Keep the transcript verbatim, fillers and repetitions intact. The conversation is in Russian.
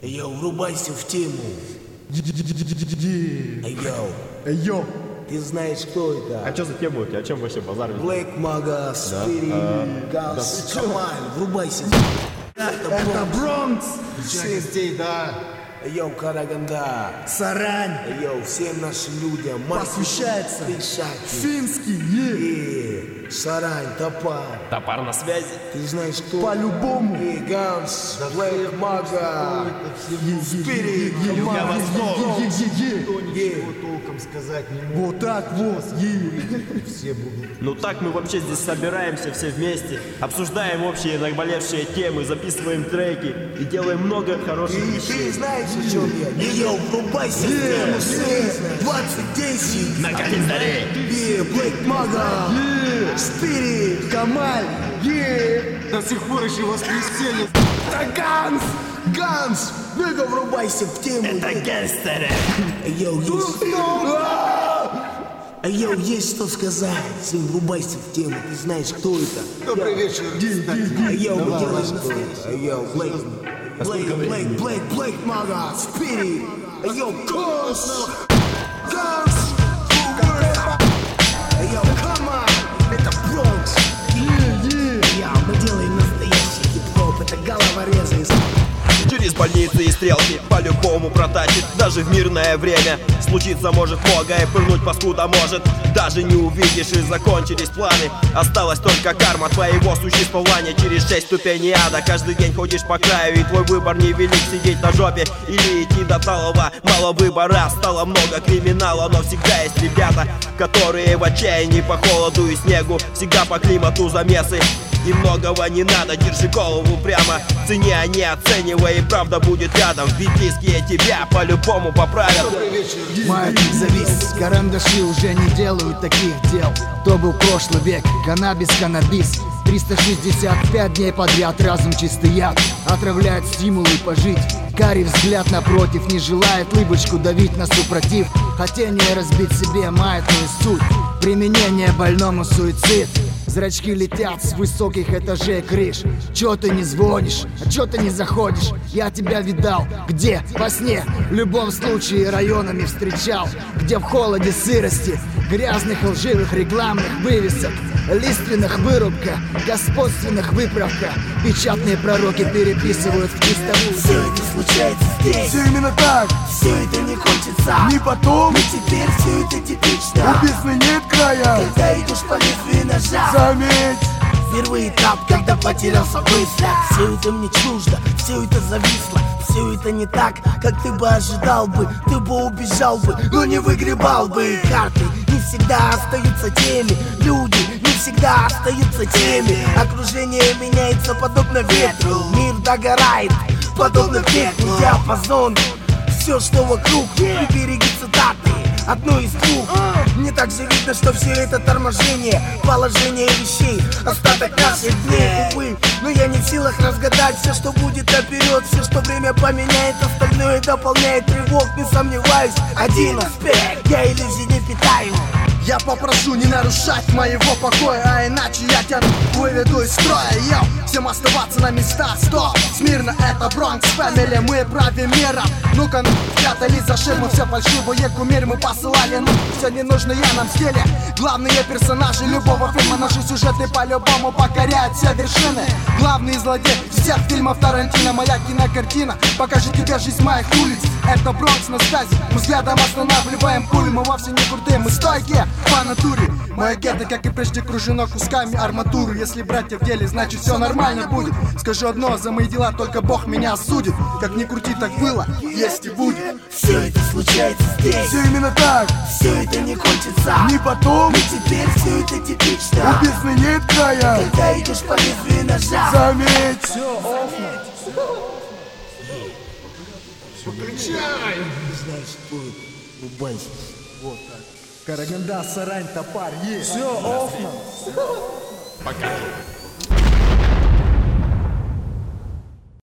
Йоу, врубайся в тему. Йоу. Йоу. Ты знаешь, кто это? А что за тема у тебя? О чем вообще базар? Black Maga, Spirit, Gas, Камаль, врубайся. Это Бронкс. Частей, да. Йоу, Караганда, Сарань. Йоу, всем нашим людям Посвящается. Финский. Е, Сарань, Топар. Топар на связи. Ты знаешь, кто? По-любому. Е, Ганс, Black Maga, Spirit, Я вас Е-е-е-е-е-е. Е. толком сказать не могу. Вот так вот. Е. Все будут. Ну так мы вообще здесь собираемся все вместе, обсуждаем общие наболевшие темы, записываем треки и делаем много хороших Ты, вещей. ты знаешь, о чем я? Йоу, врубайся в тему. двадцать десять. На календаре. Е, Black Maga, Spirit, Камаль. Е. До сих пор еще воскресенье. это Ганс, Ганс. Ну-ка, врубайся в тему. Это гангстеры. Йоу, есть. Йоу, есть что сказать. Сын, врубайся в тему. Ты знаешь, кто это? Добрый вечер. Йоу, мы делаем что? Йоу, Блэк, Блэк, Блэк, Блэк, Блэк Мага, Спирит. Йоу, Ганс, Ганс. Йоу, камон, это Бронкс. Йоу, мы делаем настоящий хип-хоп. Это головорезы. Через больницы и стрелки по-любому протащит. Даже в мирное время случиться может многое, пырнуть паскуда может. Даже не увидишь, и закончились планы. Осталась только карма твоего существования. Через шесть ступеней ада каждый день ходишь по краю, и твой выбор невелик: сидеть на жопе или идти до талого. Мало выбора, стало много криминала, но всегда есть ребята, которые в отчаянии по холоду и снегу, всегда по климату замесы. И многого не надо, держи голову прямо, цени, а не оценивай, и правда будет рядом. Ведь близкие тебя по-любому поправят. Маятник завис, карандаши уже не делают таких дел. То был прошлый век, каннабис, каннабис. Триста шестьдесят пять дней подряд разум чистый яд отравляет стимулы пожить. Карий взгляд напротив не желает лыбочку давить на супротив. Хотение разбить себе маятную суть, применение больному суицид. Зрачки летят с высоких этажей крыш. Чё ты не звонишь, а чё ты не заходишь? Я тебя видал, где? Во сне. В любом случае районами встречал, где в холоде сырости, грязных лживых рекламных вывесок, лиственных вырубка, господственных выправка. Печатные пророки переписывают в чистовую. Все это случается здесь. Все именно так. Все это не кончится. Не потом. Но теперь все это типично. У бездны нет края. Когда идешь по лезвию ножа, Заметь. впервые этап, когда потерялся быстро. Все это мне чуждо, все это зависло. Все это не так, как ты бы ожидал бы. Ты бы убежал бы, но не выгребал бы. Карты не всегда остаются теми. Люди не всегда остаются теми. Окружение меняется подобно ветру. Мир догорает, подобно пеплу. Диапазон, все, что вокруг. Прибереги цитаты, одну из двух. Мне также видно, что все это торможение, положение вещей, остаток наших дней. Увы, но я не в силах разгадать все, что будет наперед. Все, что время поменяет, остальное дополняет тревог. Не сомневаюсь, один аспект я иллюзий не питаю. Я попрошу не нарушать моего покоя, а иначе я тебя выведу из строя. Йоу, всем оставаться на местах, стоп. Смирно, это Бронкс Фэмили, мы правим мира. Ну-ка, ну, спрятались за ширму, все фальшивые кумиры мы посылали. Ну, все не нужно, я нам в стиле. Главные персонажи любого фильма, наши сюжеты по-любому покоряют все вершины. Главный злодей всех фильмов Тарантино, моя кинокартина покажет тебе жизнь моих улиц. Это Бронкс на связи, мы взглядом останавливаем пули. Мы вовсе не крутые, мы стойкие по натуре. Мое гетто, как и прежде, окружено кусками арматуры. Если братья в деле, значит все нормально будет. Скажу одно, за мои дела только Бог меня осудит. Как ни крути, так было, есть и будет. Все это случается здесь. Все именно так. Все это не кончится. Не потом. Но теперь все это типично. У бездны нет края. Когда идешь по лезвию ножа, Заметь. знаешь, что это? Врубайся. Караганда, Сарань, Топар, есть. Все, офно. Пока.